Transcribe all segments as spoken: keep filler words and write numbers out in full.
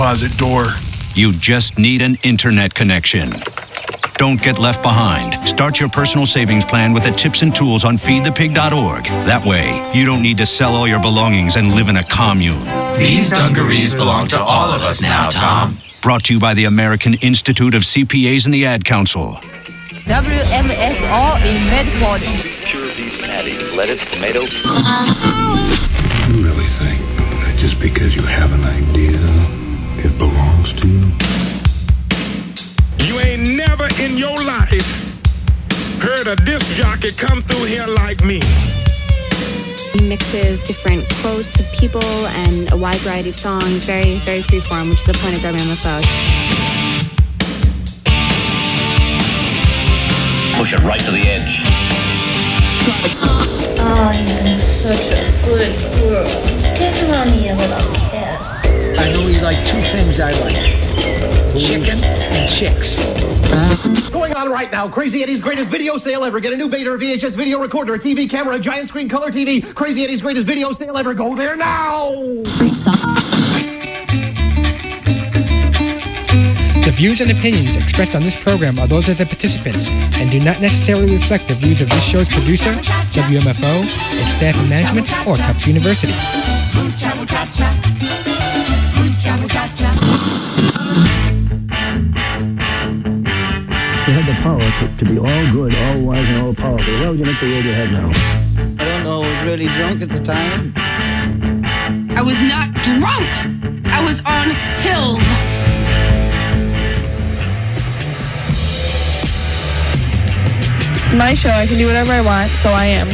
closet door. You just need an internet connection. Don't get left behind. Start your personal savings plan with the tips and tools on feed the pig dot org. That way, you don't need to sell all your belongings and live in a commune. These dungarees belong to all of us now, Tom. Brought to you by the American Institute of C P As and the Ad Council. W M F R in Medford. Pure beef patty, lettuce, tomato. You really think that just because you have an idea, it belongs to you? You ain't never in your life heard a disc jockey come through here like me. He mixes different quotes of people and a wide variety of songs, very, very freeform, which is the point of W M F O. Push it right to the edge. Oh, you're such a good girl. Kiss mommy a little kiss. I know you like two things I like. Chicken and chicks. Going on right now, Crazy Eddie's greatest video sale ever. Get a new Beta or V H S video recorder, a T V camera, a giant screen color T V. Crazy Eddie's greatest video sale ever. Go there now! Free socks. The views and opinions expressed on this program are those of the participants and do not necessarily reflect the views of this show's producer, W M F O, its staff and management, or Tufts University. You had the power to, to be all good, all wise, and all powerful. Why would you make the world your head now? I don't know. I was really drunk at the time. I was not drunk. I was on pills. My show, I can do whatever I want, so I am.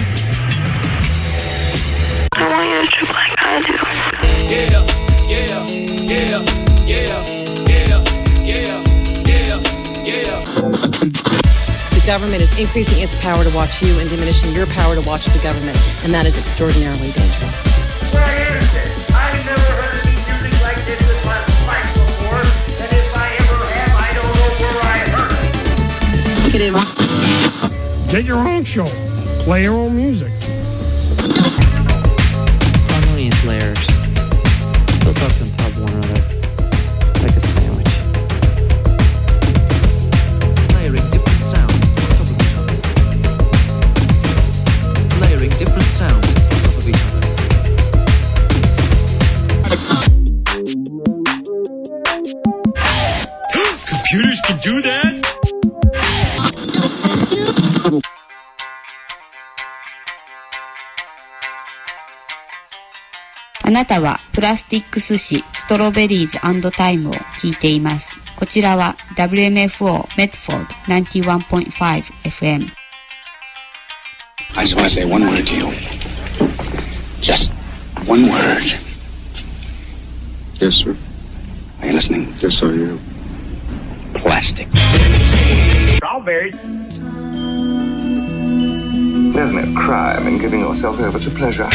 I want you to trip like I do. Yeah, yeah, yeah, yeah, yeah, yeah, yeah, yeah. The government is increasing its power to watch you and diminishing your power to watch the government, and that is extraordinarily dangerous. Where is this? I've never heard any music like this in my life before, and if I ever have, I don't know where I heard it. Get in. Get your own show. Play your own music. Harmonious layers. Built up on top of one another. Like a sandwich. Layering different sounds on top of each other. Layering different sounds on top of each other. Computers can do that? あなたはプラスティック寿司ストロベリーズ&タイムを聞いています。こちらは ダブリューエムエフオー Medford きゅうじゅういちてんご エフエム。 I just want to say one word to you. Just one word. Yes, sir. Are you listening? Yes, I am. Plastic. Strawberries. There's no crime in giving yourself over to pleasure.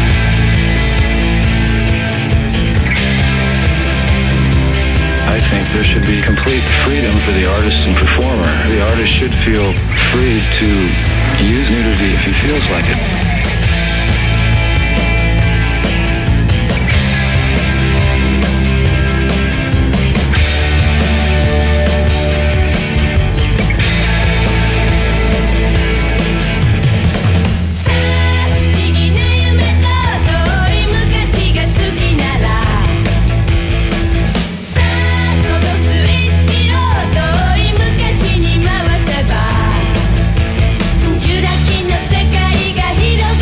I think there should be complete freedom for the artist and performer. The artist should feel free to use nudity if he feels like it. Juraki no sekai ga hirou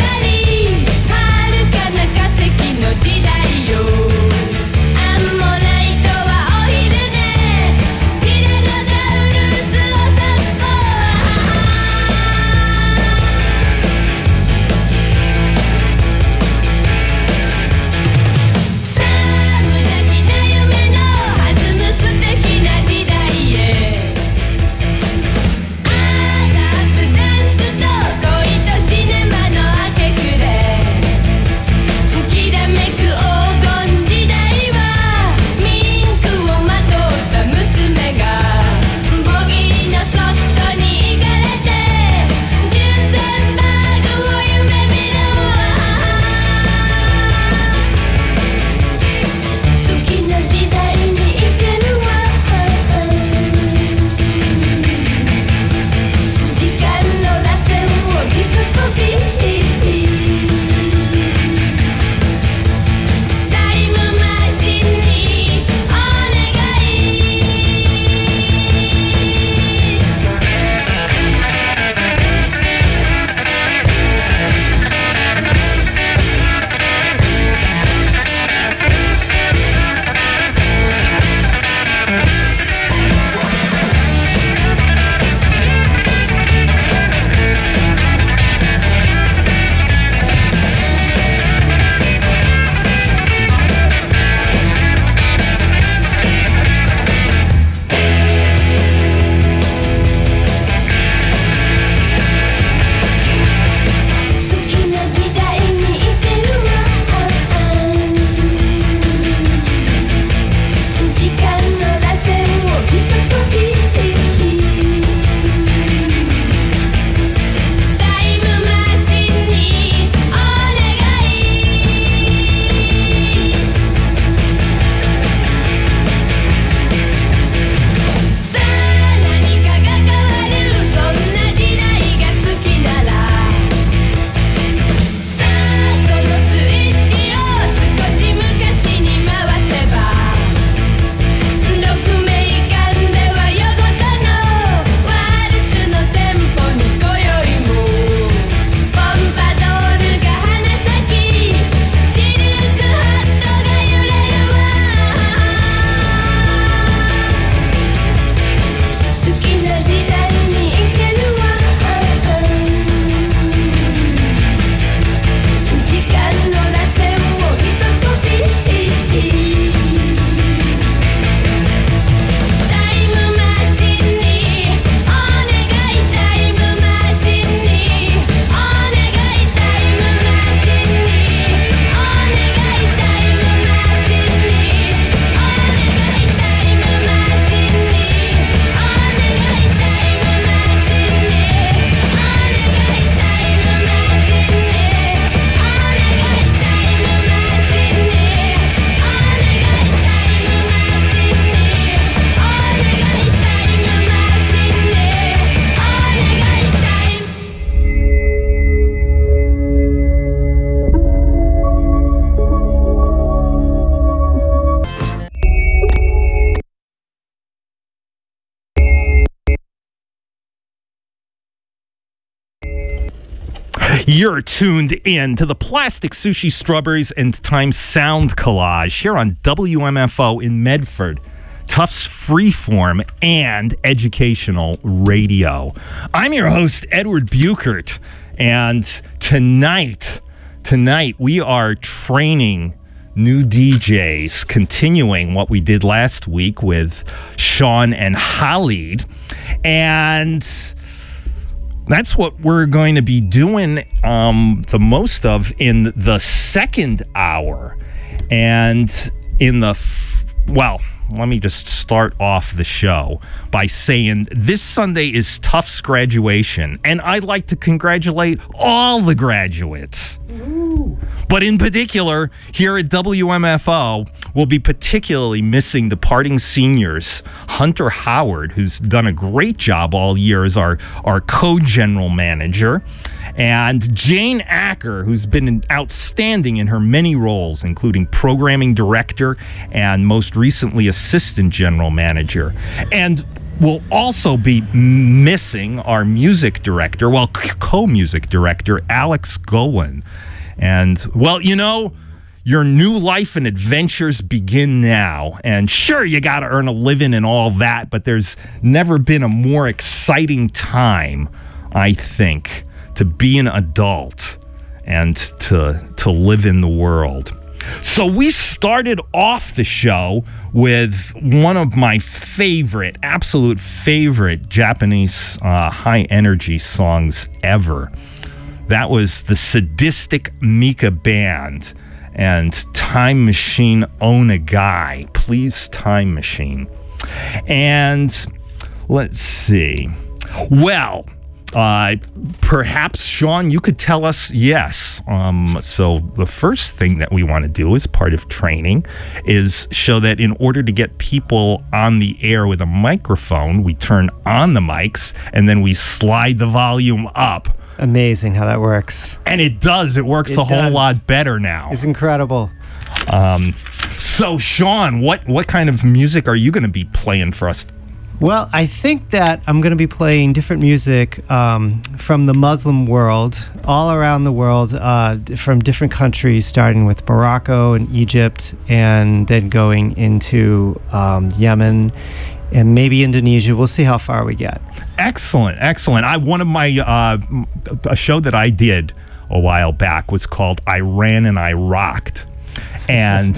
You're tuned in to the Plastic Sushi Strawberries and Time Sound Collage here on W M F O in Medford. Tufts Freeform and Educational Radio. I'm your host, Edward Buchert, and tonight, tonight we are training new D Js, continuing what we did last week with Sean and Khalid, and that's what we're going to be doing um, the most of in the second hour. And in the, f- well, let me just start off the show by saying this Sunday is Tufts graduation, and I'd like to congratulate all the graduates. Ooh. But in particular, here at W M F O, we'll be particularly missing departing seniors. Hunter Howard, who's done a great job all year as our, our co-general manager, and Jane Acker, who's been outstanding in her many roles, including programming director and most recently assistant general manager. And we'll also be missing our music director, well, co-music director, Alex Golan. And, well, you know, your new life and adventures begin now. And sure, you got to earn a living and all that, but there's never been a more exciting time, I think, to be an adult and to to live in the world. So we started off the show with one of my favorite, absolute favorite Japanese uh, high-energy songs ever. That was the Sadistic Mika Band and Time Machine Onegai. Please, Time Machine. And let's see. Well, Uh, perhaps, Sean, you could tell us, yes. Um, so the first thing that we want to do as part of training is show that in order to get people on the air with a microphone, we turn on the mics and then we slide the volume up. Amazing how that works. And it does. It works it a whole does. lot better now. It's incredible. Um, so, Sean, what, what kind of music are you going to be playing for us? Well, I think that I'm going to be playing different music um, from the Muslim world, all around the world, uh, from different countries, starting with Morocco and Egypt, and then going into um, Yemen and maybe Indonesia. We'll see how far we get. Excellent, excellent. I one of my uh, a show that I did a while back was called I Ran and I Rocked. And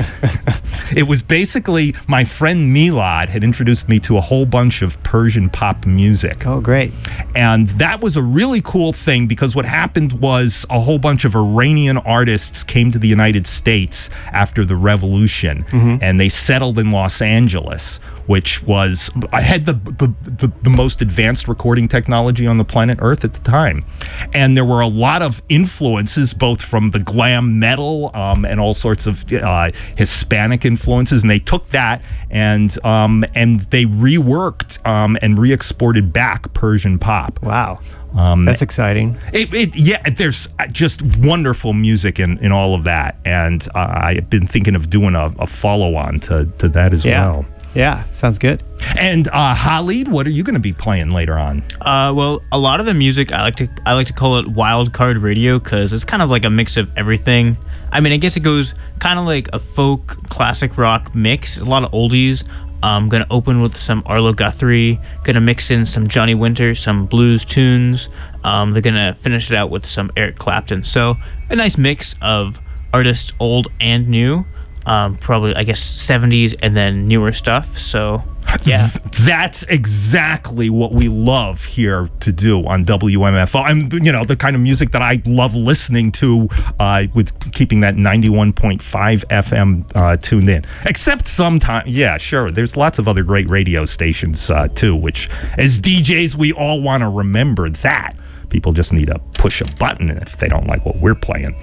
it was basically my friend Milad had introduced me to a whole bunch of Persian pop music. Oh, great. And that was a really cool thing because what happened was a whole bunch of Iranian artists came to the United States after the revolution, mm-hmm. and they settled in Los Angeles, which was, I had the, the, the, the most advanced recording technology on the planet Earth at the time. And there were a lot of influences, both from the glam metal um, and all sorts of uh, Hispanic influences. And they took that and um, and they reworked um, and re-exported back Persian pop. Wow. Um, That's exciting. It, it, yeah, there's just wonderful music in, in all of that. And uh, I've been thinking of doing a, a follow-on to, to that as yeah. well. Yeah, sounds good. And uh, Khalid, what are you going to be playing later on? Uh, well, a lot of the music I like to I like to call it wild card radio because it's kind of like a mix of everything. I mean, I guess it goes kind of like a folk classic rock mix. A lot of oldies. I'm gonna open with some Arlo Guthrie. Gonna mix in some Johnny Winter, some blues tunes. Um, they're gonna finish it out with some Eric Clapton. So a nice mix of artists old and new. Um, probably, I guess, seventies and then newer stuff. So, yeah. That's exactly what we love here to do on W M F O. I'm, you know, the kind of music that I love listening to uh, with keeping that ninety-one point five F M uh, tuned in. Except sometimes, yeah, sure, there's lots of other great radio stations, uh, too, which, as D Js, we all want to remember that. People just need to push a button if they don't like what we're playing.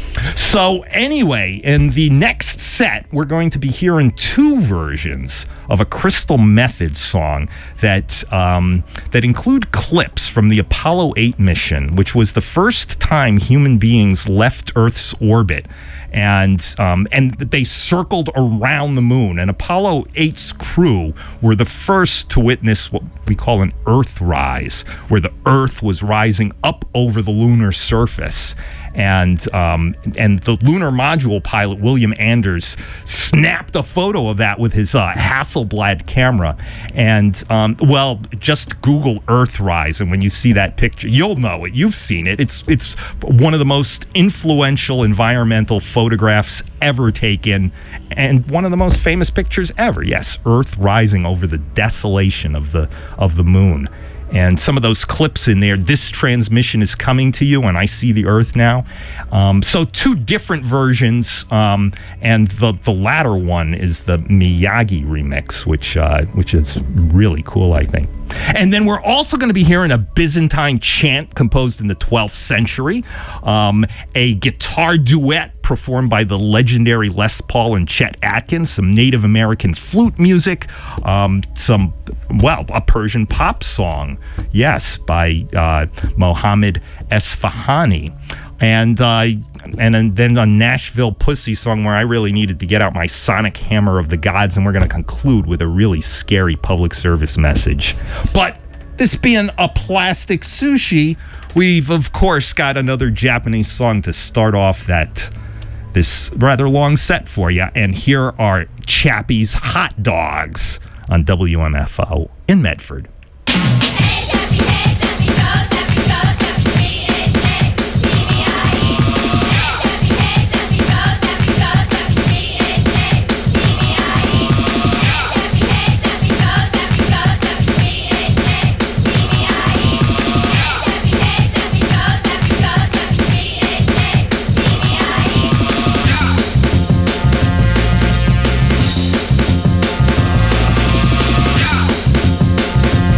So anyway, in the next set, we're going to be hearing two versions of a Crystal Method song that um, that include clips from the Apollo eight mission, which was the first time human beings left Earth's orbit. And um, and they circled around the moon. And Apollo eight's crew were the first to witness what we call an Earthrise, where the Earth was rising up over the lunar surface. And um, and the lunar module pilot, William Anders, snapped a photo of that with his uh, Hasselblad camera. And, um, well, just Google Earthrise, and when you see that picture, you'll know it. You've seen it. It's, it's one of the most influential environmental photographs ever taken, and one of the most famous pictures ever. Yes, Earth rising over the desolation of the of the moon. And some of those clips in there, this transmission is coming to you, and I see the Earth now. Um, so two different versions, um, and the the latter one is the Miyagi remix, which uh, which is really cool, I think. And then we're also going to be hearing a Byzantine chant composed in the twelfth century, um, a guitar duet performed by the legendary Les Paul and Chet Atkins, some Native American flute music, um, some, well, a Persian pop song, yes, by uh, Mohammed Esfahani. And uh, and then a Nashville Pussy song where I really needed to get out my sonic hammer of the gods, and we're going to conclude with a really scary public service message. But this being a plastic sushi, we've of course got another Japanese song to start off that this rather long set for you. And here are Chappie's Hot Dogs on W M F O in Medford. Yeah.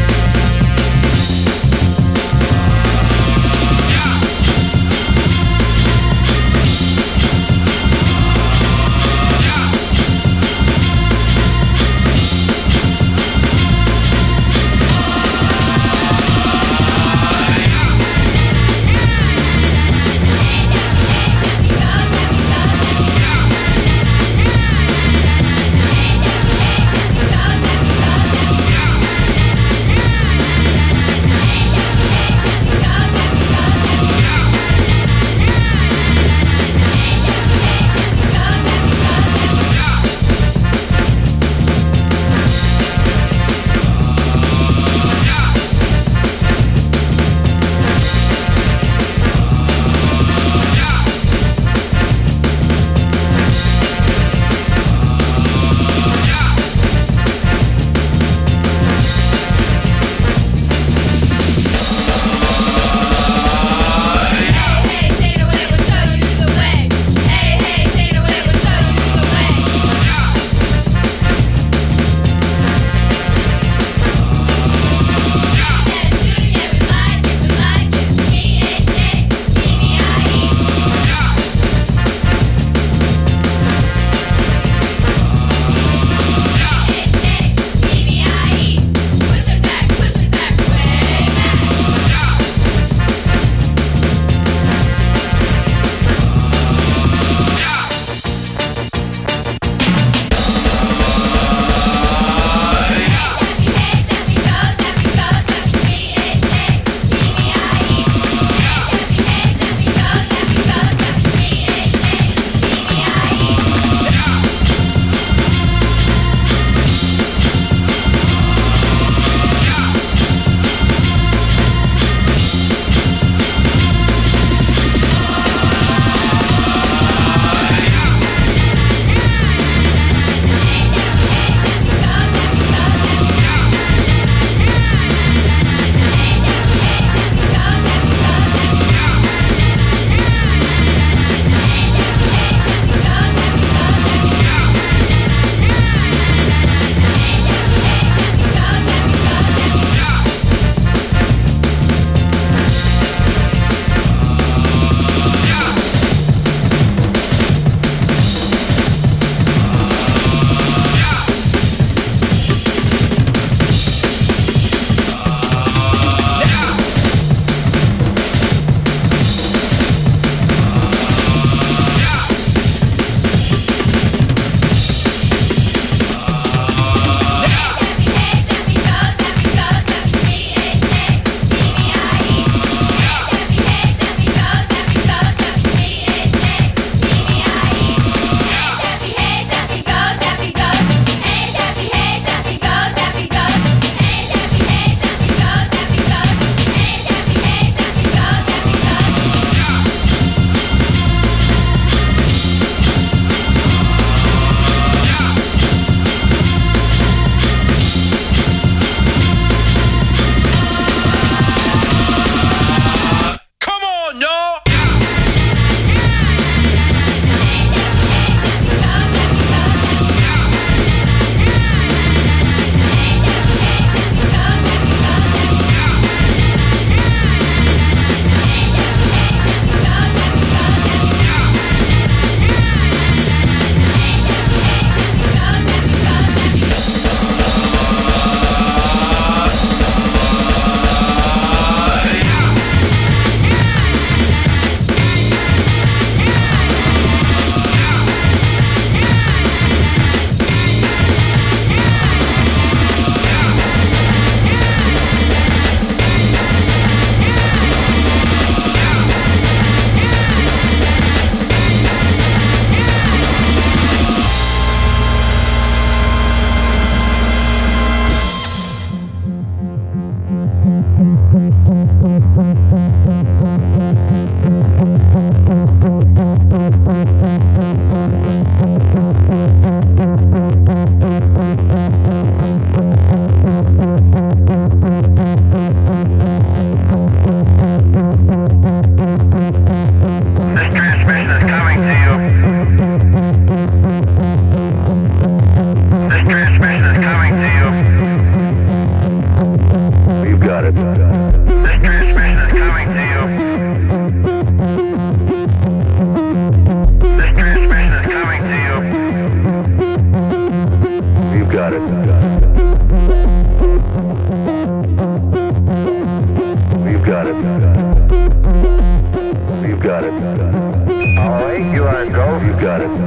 You've got it. All right, you are go. You've got it.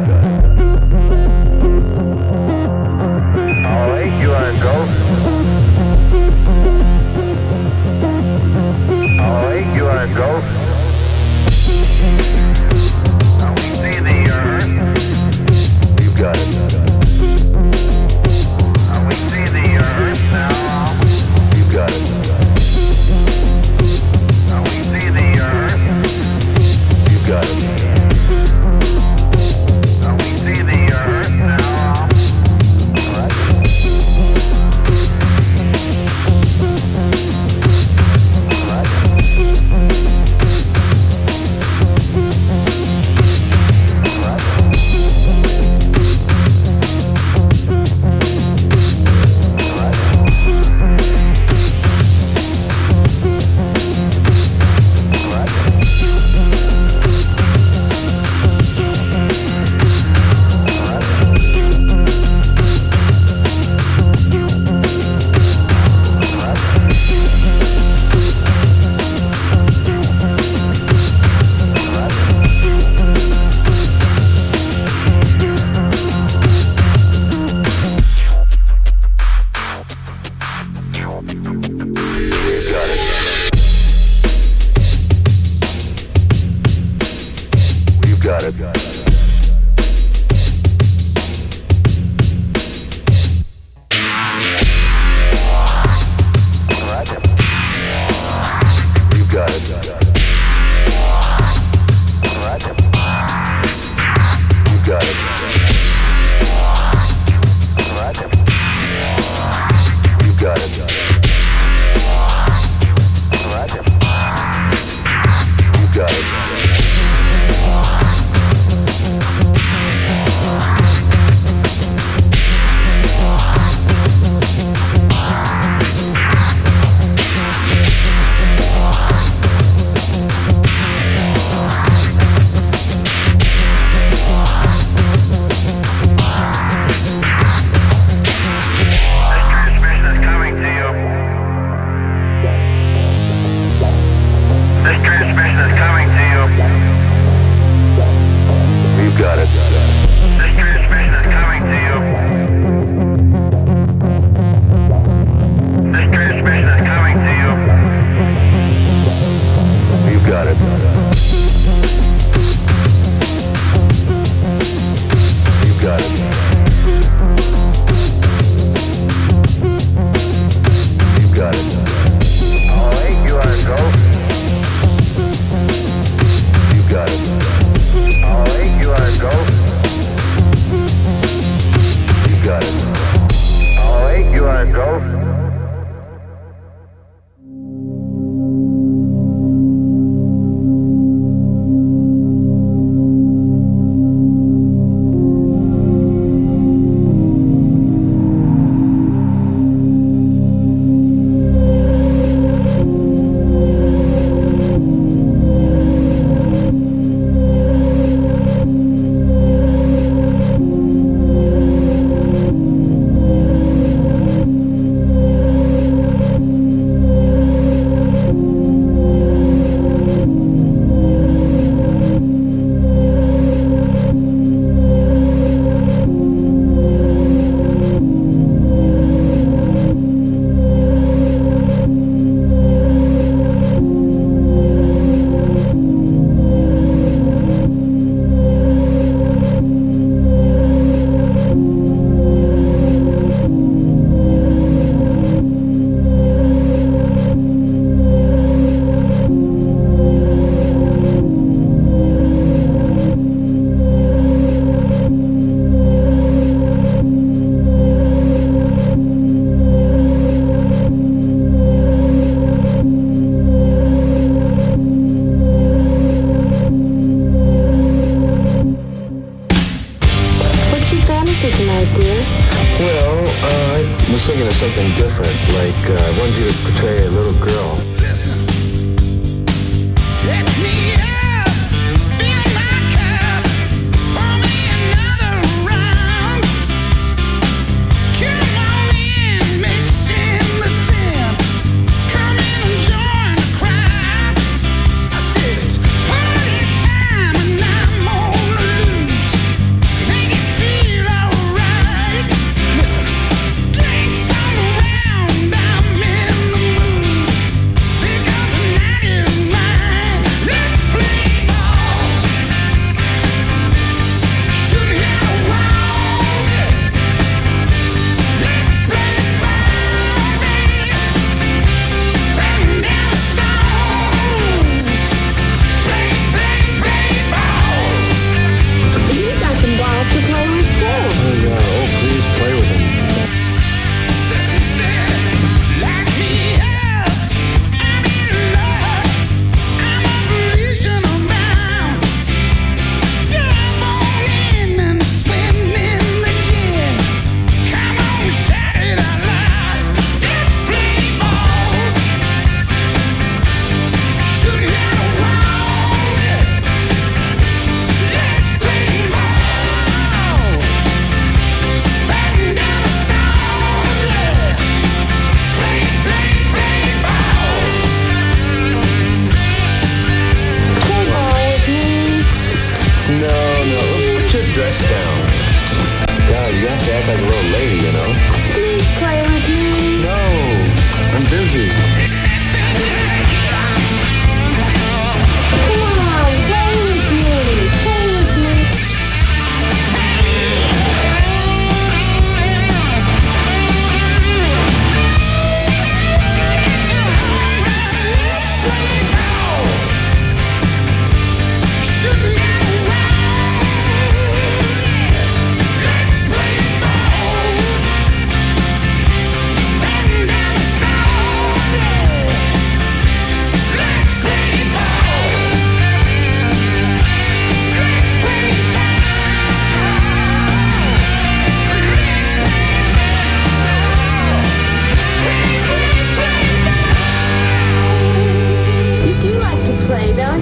All right, you are go. All right, you are go. Now we see the earth. You've got it. Now we see the earth now. You've got it. Now we see the earth. You've got it. Now we see the earth now. All right. All right. was thinking of something different, like uh, I wanted you to portray a little girl. Listen. Let me out, fill my cup, pour me another round. Come on in, mix in the sin. Come in and join the crowd.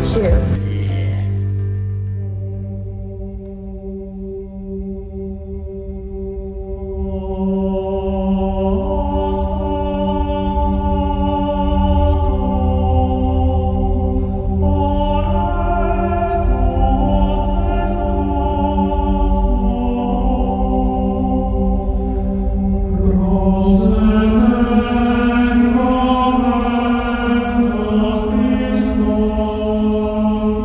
too. Christ.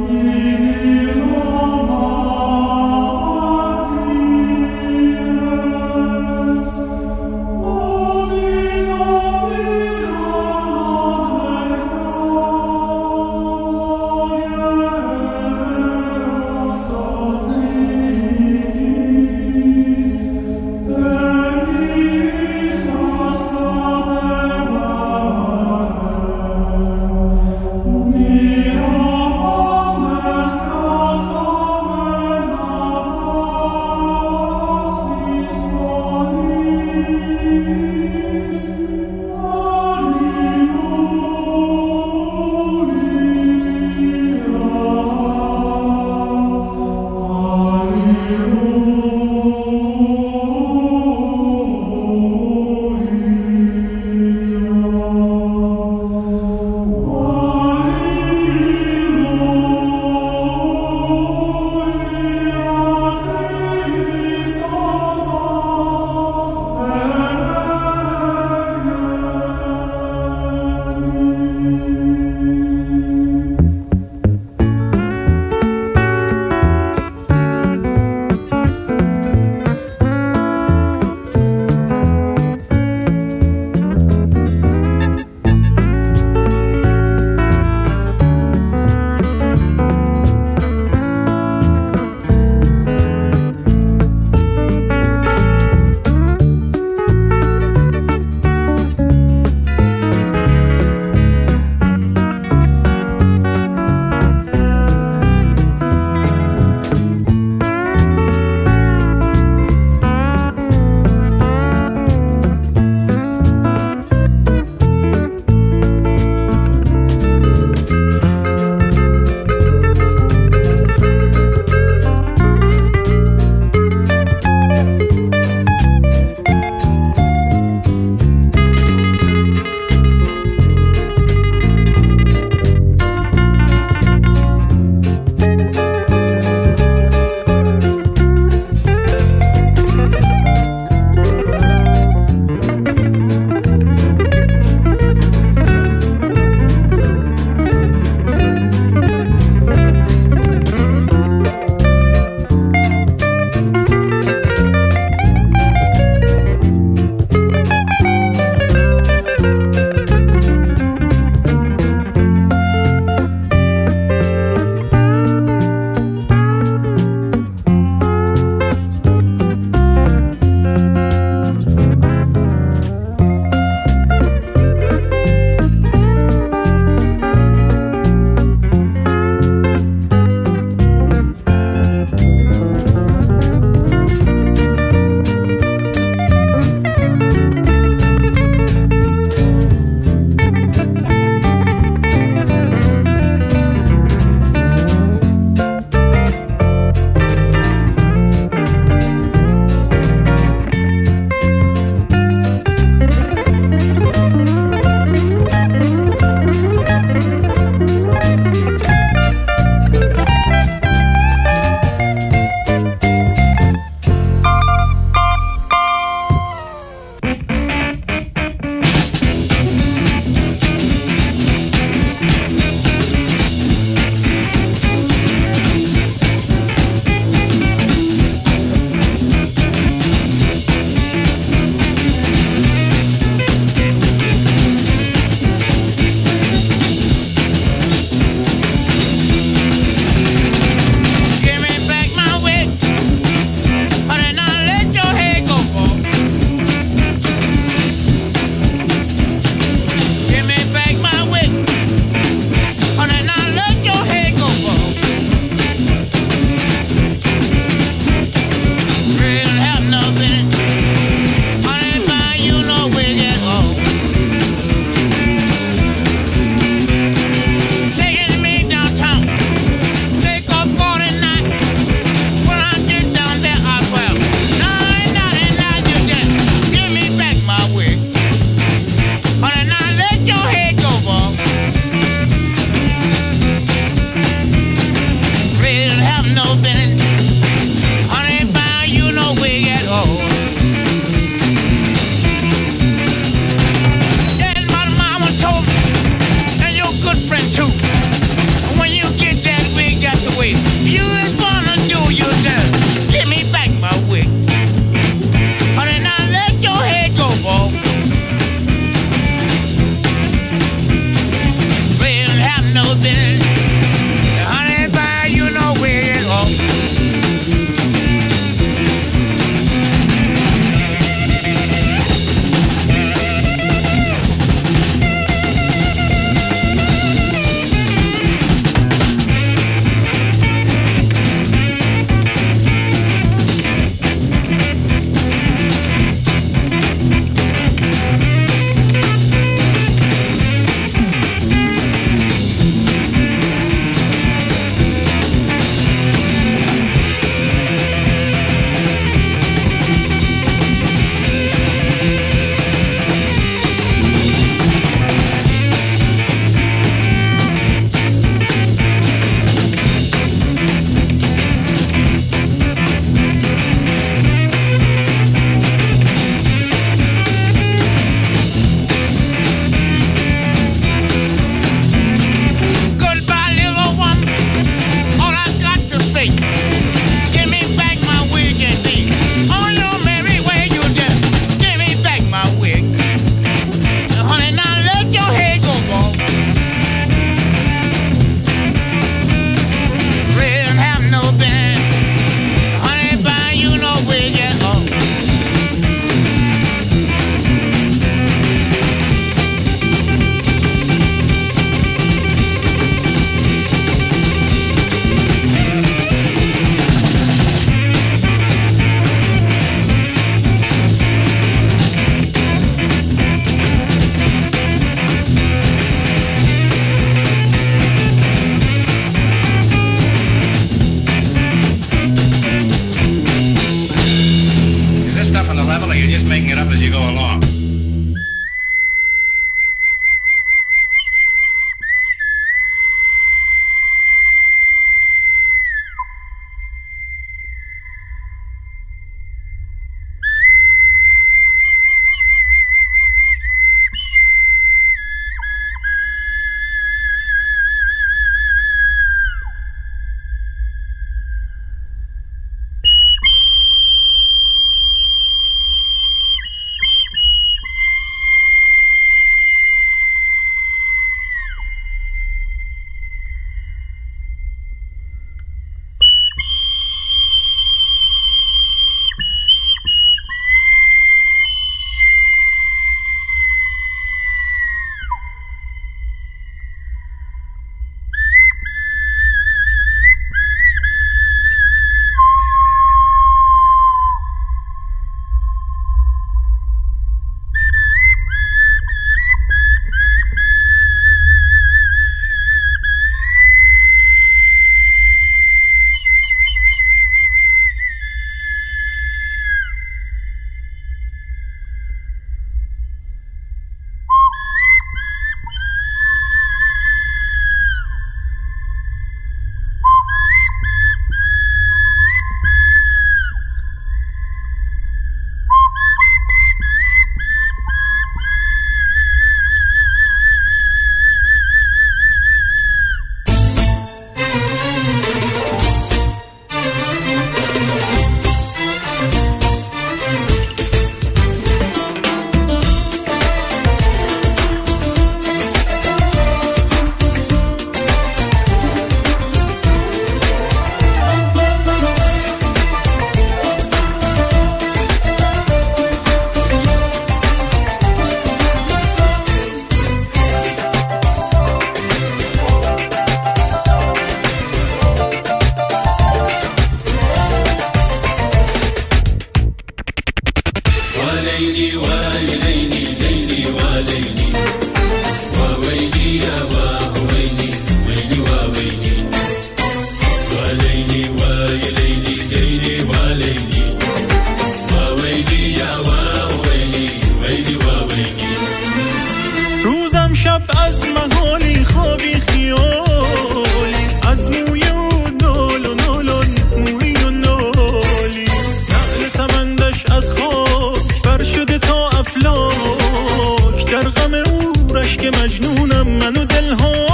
غم او رشک مجنونم من و دلهانی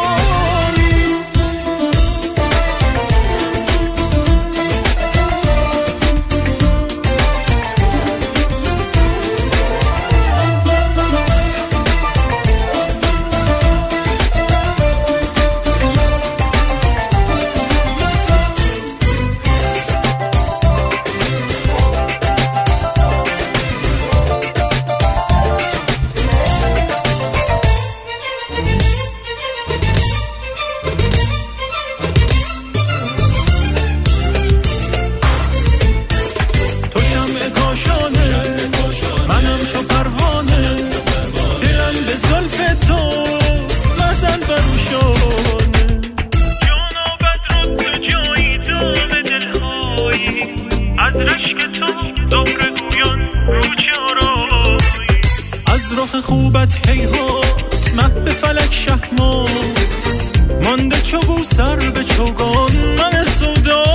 خوبت هیهات مه به فلک شهمات مانده چوگو سر به چوگان من سودایی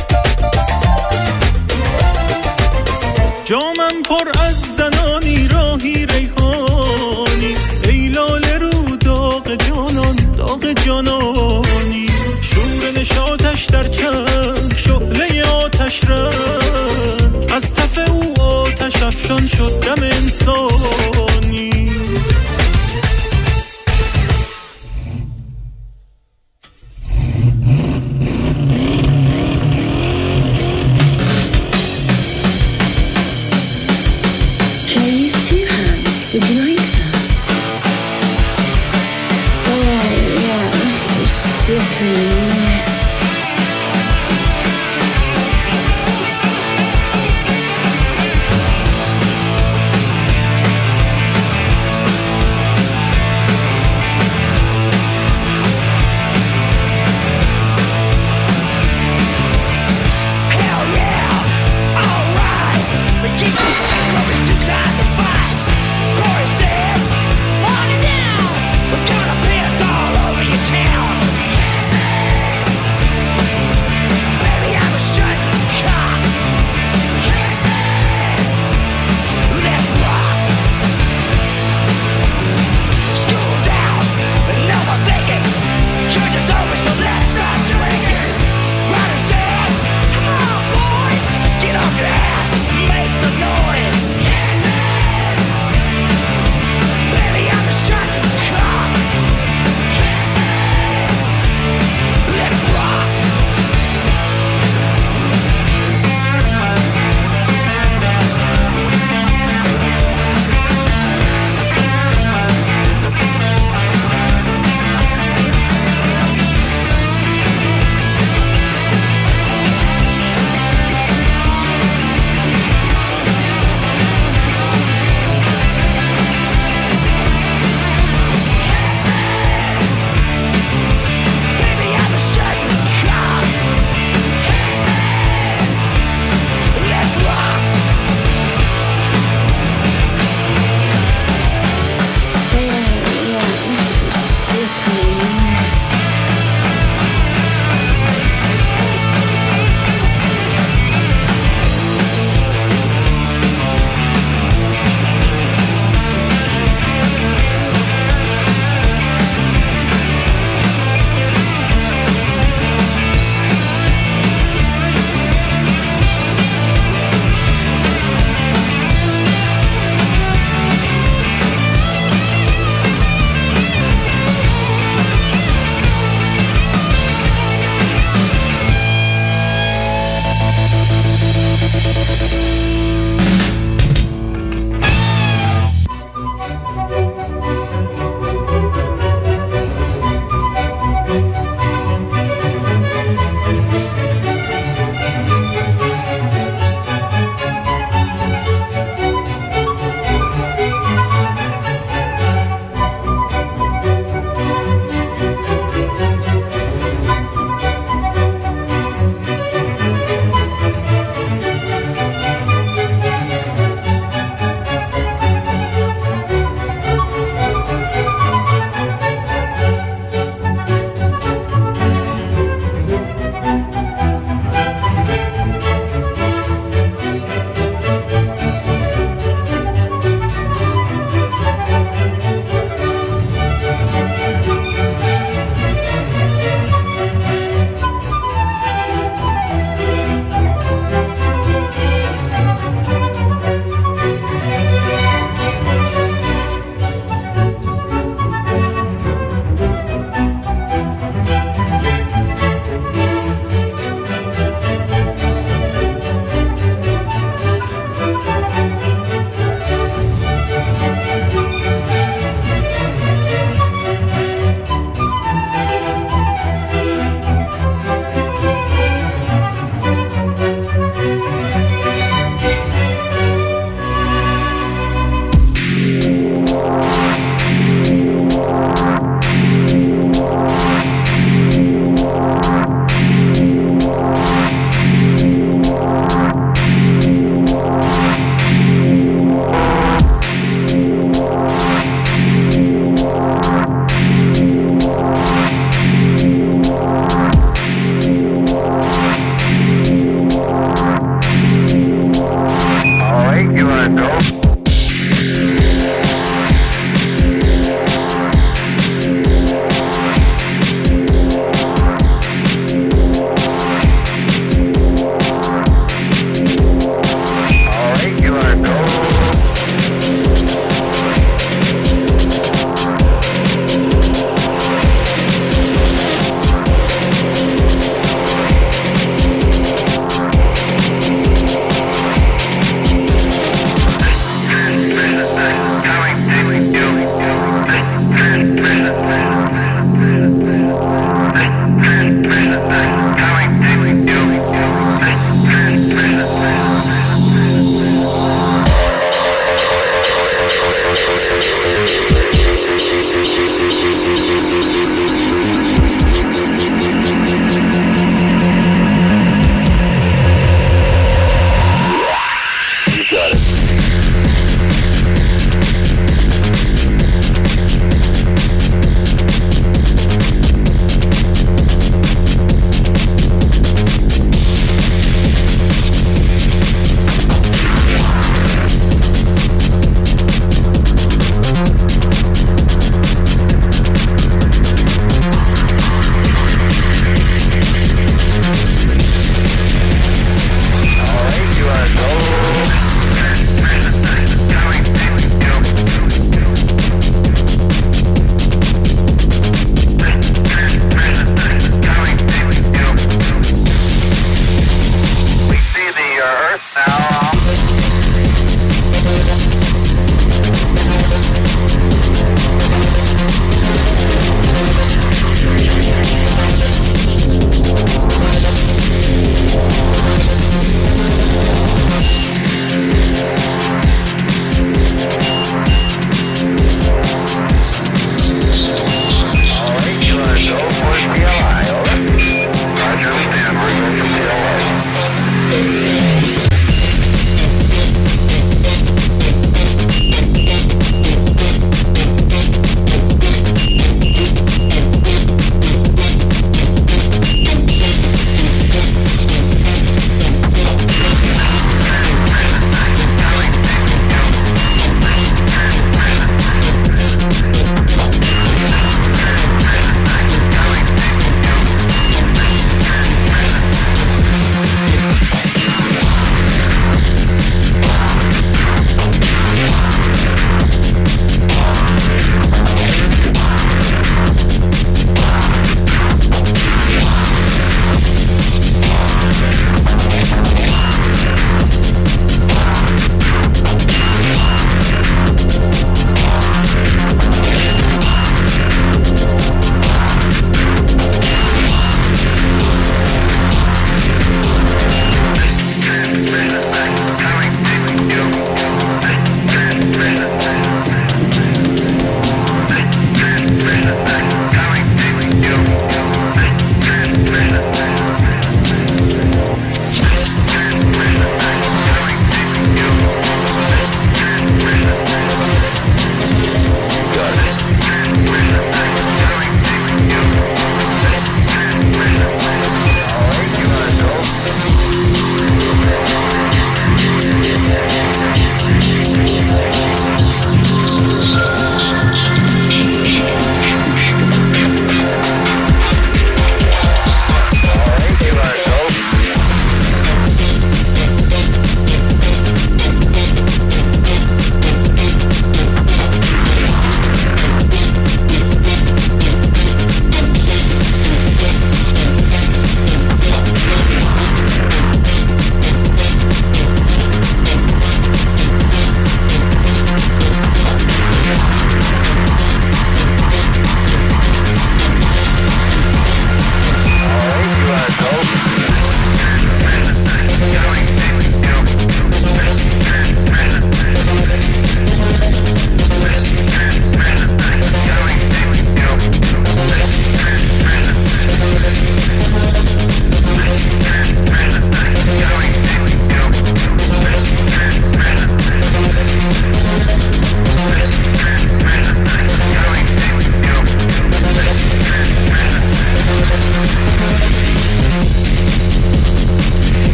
جامم پر از دنان ایران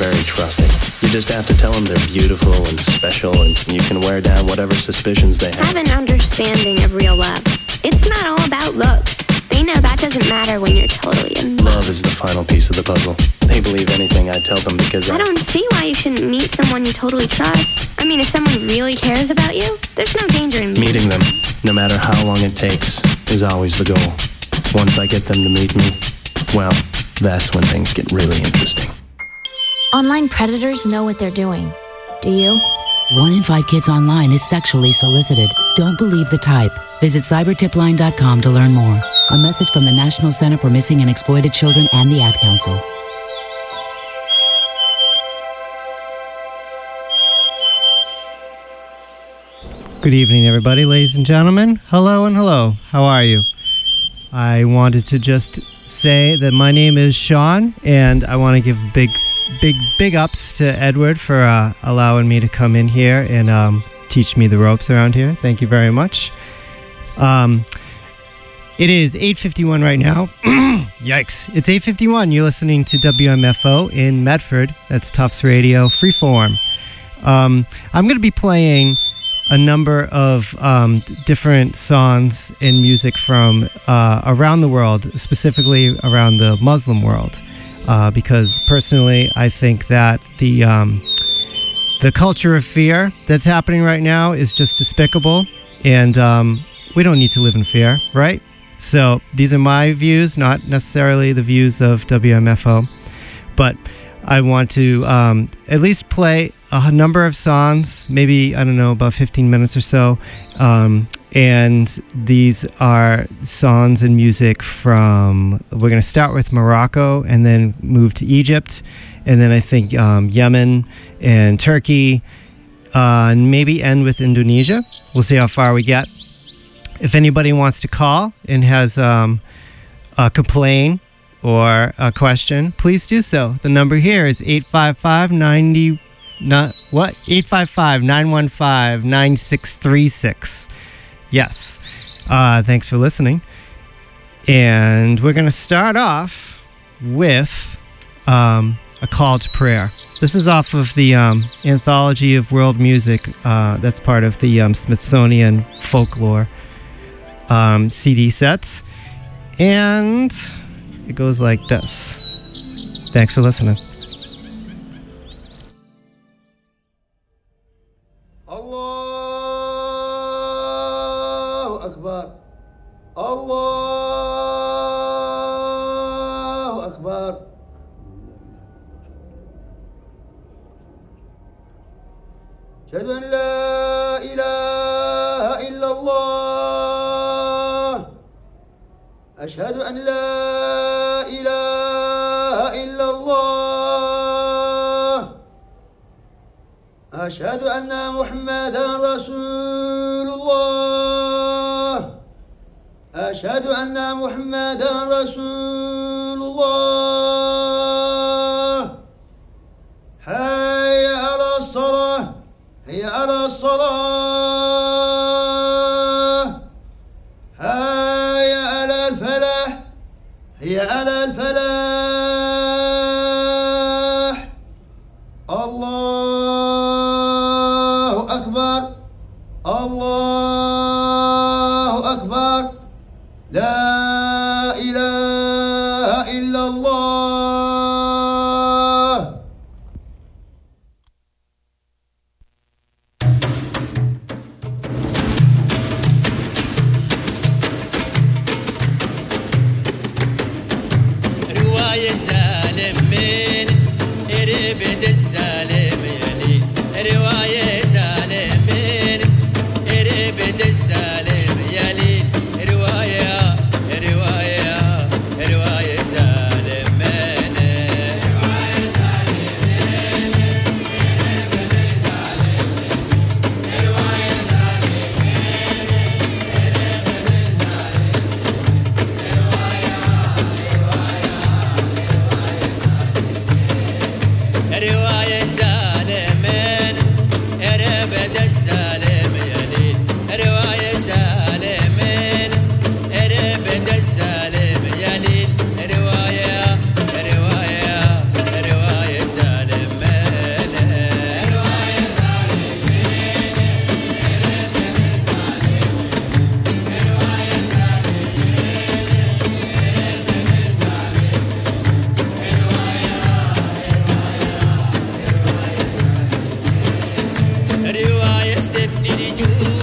very trusting. You just have to tell them they're beautiful and special, and you can wear down whatever suspicions they have. Have an understanding of real love. It's not all about looks. They know that doesn't matter when you're totally in love. Love is the final piece of the puzzle. They believe anything I tell them because I... I don't see why you shouldn't meet someone you totally trust. I mean, if someone really cares about you, there's no danger in meeting them, no matter how long it takes, is always the goal. Once I get them to meet me, well, that's when things get really interesting. Online predators know what they're doing. Do you? One in five kids online is sexually solicited. Don't believe the type. Visit cyber tip line dot com to learn more. A message from the National Center for Missing and Exploited Children and the Ad Council. Good evening, everybody, ladies and gentlemen. Hello and hello. How are you? I wanted to just say that my name is Sean, and I want to give big, big, big ups to Edward for uh, allowing me to come in here and um, teach me the ropes around here. Thank you very much. Um, it is eight fifty-one right now. Yikes. It's eight fifty-one. You're listening to W M F O in Medford. That's Tufts Radio Freeform. Um, I'm going to be playing a number of um, different songs and music from uh, around the world, specifically around the Muslim world, uh, because personally I think that the um, the culture of fear that's happening right now is just despicable, and um, we don't need to live in fear, right? So these are my views, not necessarily the views of W M F O, but I want to um, at least play a number of songs, maybe, I don't know, about fifteen minutes or so. Um, and these are songs and music from, we're going to start with Morocco and then move to Egypt. And then I think um, Yemen and Turkey, uh, and maybe end with Indonesia. We'll see how far we get. If anybody wants to call and has um, a complaint or a question, please do so. The number here is eight five five, ninety, not, what? eight five five, nine one five, nine six three six. Yes. Uh, thanks for listening. And we're going to start off with um, a call to prayer. This is off of the um, Anthology of World Music. Uh, that's part of the um, Smithsonian Folklore um, C D sets. And it goes like this. Thanks for listening. Allahu Akbar. Allahu Akbar. Ashhadu an la ilaha illallah. Ashhadu an la أشهد أن محمدا رسول الله أشهد أن محمدا رسول الله حي على الصلاة حي على الصلاة حي على الفلاح حي على الفلاح الله أكبر الله أكبر لا إله إلا الله رواية سالم من إربد السالم يلي رواية سالم من إربد السالم يلي رواية رواية رواية سالم من رواية سالم من إربد السالم رواية سالم من إربد السالم رواية رواية سالم من إربد السالم يلي رواية سالم من إربد السالم يلي رواية رواية رواية سالم وجود